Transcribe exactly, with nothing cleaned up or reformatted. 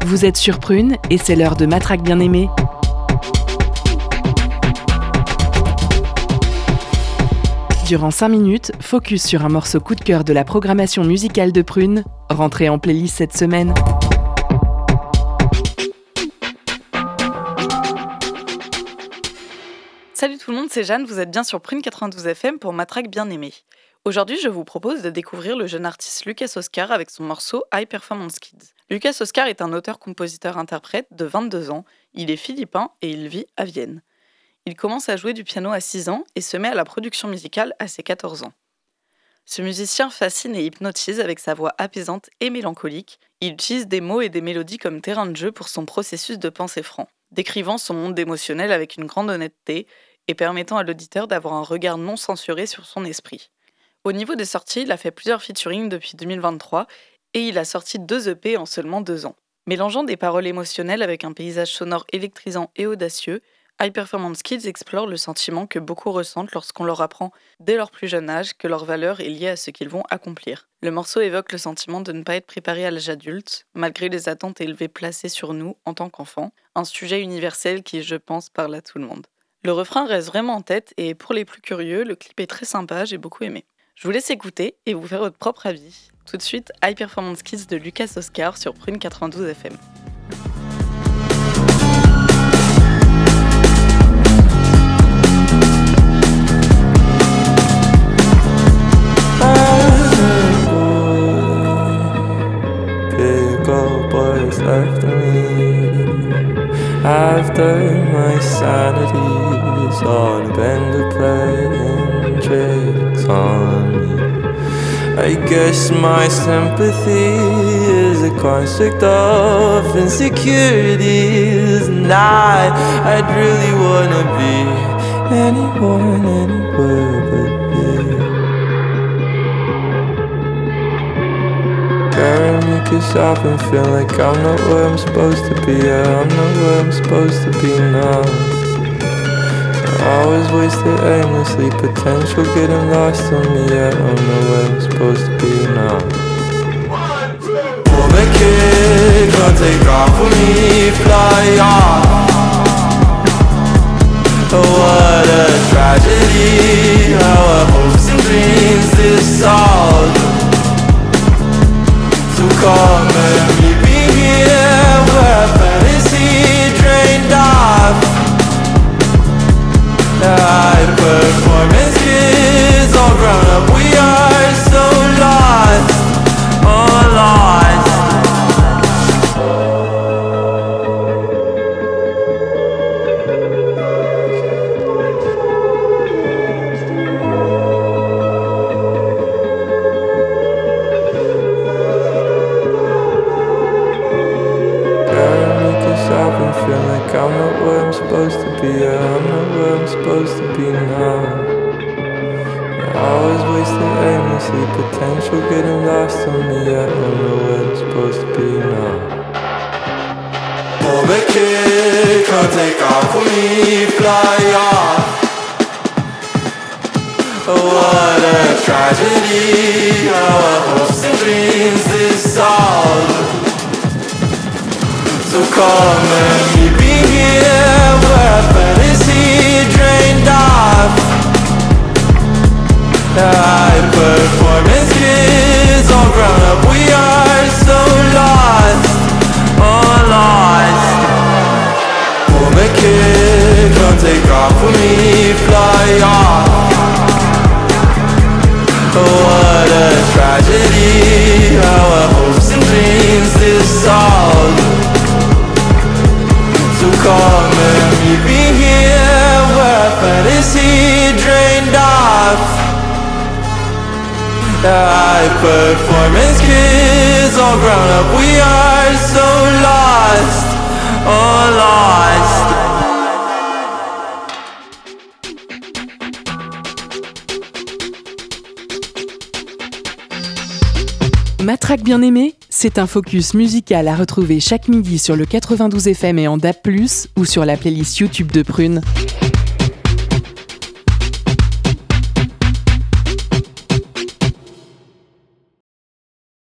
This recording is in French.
Vous êtes sur Prune et c'est l'heure de Matraque bien-aimée. Durant cinq minutes, focus sur un morceau coup de cœur de la programmation musicale de Prune, rentré en playlist cette semaine. Salut tout le monde, c'est Jeanne, vous êtes bien sur Prune quatre-vingt-douze F M pour Matraque bien-aimée. Aujourd'hui, je vous propose de découvrir le jeune artiste Lucas Oscar avec son morceau High Performance Kids. Lucas Oscar est un auteur-compositeur-interprète de vingt-deux ans, il est philippin et il vit à Vienne. Il commence à jouer du piano à six ans et se met à la production musicale à ses quatorze ans. Ce musicien fascine et hypnotise avec sa voix apaisante et mélancolique. Il utilise des mots et des mélodies comme terrain de jeu pour son processus de pensée franc, décrivant son monde émotionnel avec une grande honnêteté et permettant à l'auditeur d'avoir un regard non censuré sur son esprit. Au niveau des sorties, il a fait plusieurs featuring depuis deux mille vingt-trois et il a sorti deux E P en seulement deux ans. Mélangeant des paroles émotionnelles avec un paysage sonore électrisant et audacieux, High Performance Kids explore le sentiment que beaucoup ressentent lorsqu'on leur apprend dès leur plus jeune âge que leur valeur est liée à ce qu'ils vont accomplir. Le morceau évoque le sentiment de ne pas être préparé à l'âge adulte, malgré les attentes élevées placées sur nous en tant qu'enfants, un sujet universel qui, je pense, parle à tout le monde. Le refrain reste vraiment en tête et pour les plus curieux, le clip est très sympa, j'ai beaucoup aimé. Je vous laisse écouter et vous faire votre propre avis. Tout de suite, High Performance Kids de Lucas Oscar sur Prune quatre-vingt-douze F M. After me, after my sanity is on a bender playing tricks on me. I guess my sympathy is a construct of insecurities, and I, I'd really wanna be anyone, anywhere but you. Carry me cause I often feel like I'm not where I'm supposed to be. Yeah, I'm not where I'm supposed to be now. I always wasted aimlessly, potential getting lost on me. Yeah, I'm not where I'm supposed to be now. Pull the kid, can't take off with me, fly off. Oh, what a tragedy, how our hopes and dreams dissolved. So come and meet me here where fantasy drained off. High performance kids, all grown up, we are so lost, all lost. Feel like I'm not where I'm supposed to be. Yeah, I'm not where I'm supposed to be now. I always wasted aimlessly, potential getting lost on me. Yeah, I don't know where I'm supposed to be now. Pull the kid, can't take off with me, fly off. Oh, what a tragedy, how our hopes and dreams dissolve. So come and meet me here where fantasy drained off. High performance kids, all grown up, we are so lost, all lost. Pull the kid, come take off with me, fly off. Oh, what a tragedy, how our hopes and dreams dissolve. So come and meet me here where fantasy drained off. High performance kids, all grown up, we are so lost, all lost. Matraque bien-aimée, c'est un focus musical à retrouver chaque midi sur le quatre-vingt-douze F M et en D A B plus, ou sur la playlist YouTube de Prune.